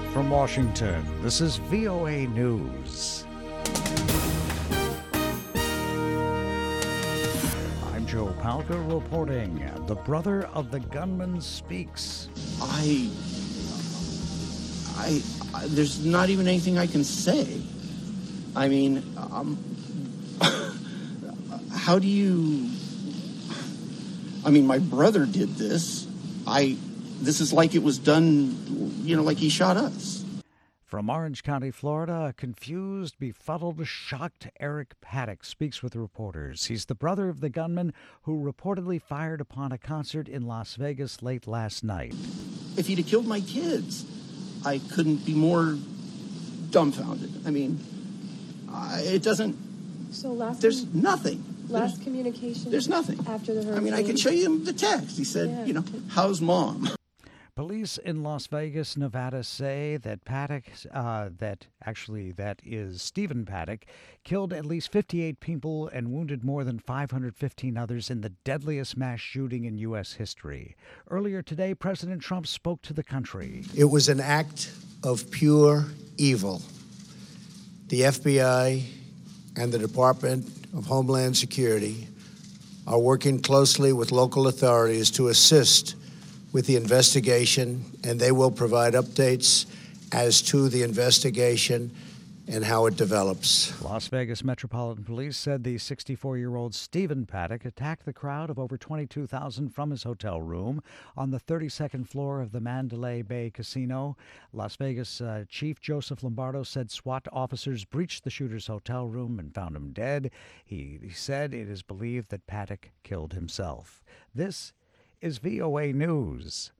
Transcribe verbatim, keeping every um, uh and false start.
From Washington, this is V O A News. I'm Joe Palca reporting. The brother of the gunman speaks. I, I, I there's not even anything I can say. I mean, um, how do you, I mean, my brother did this. I, this is like it was done, you know, like he shot us. From Orange County, Florida, a confused, befuddled, shocked Eric Paddock speaks with reporters. He's the brother of the gunman who reportedly fired upon a concert in Las Vegas late last night. If he'd have killed my kids, I couldn't be more dumbfounded. I mean, uh, it doesn't, so last there's com- nothing. Last there's, communication? There's nothing. After the hurricane? I mean, I can show you the text. He said, Yeah. you know, how's mom? Police in Las Vegas, Nevada say that Paddock, uh, that actually that is Stephen Paddock, killed at least fifty-eight people and wounded more than five hundred fifteen others in the deadliest mass shooting in U S history. Earlier today, President Trump spoke to the country. It was an act of pure evil. The F B I and the Department of Homeland Security are working closely with local authorities to assist with the investigation, and they will provide updates as to the investigation and how it develops. Las Vegas Metropolitan Police said the sixty-four-year-old Stephen Paddock attacked the crowd of over twenty-two thousand from his hotel room on the thirty-second floor of the Mandalay Bay Casino. Las Vegas uh, Chief Joseph Lombardo said SWAT officers breached the shooter's hotel room and found him dead. He, he said it is believed that Paddock killed himself. This is V O A News.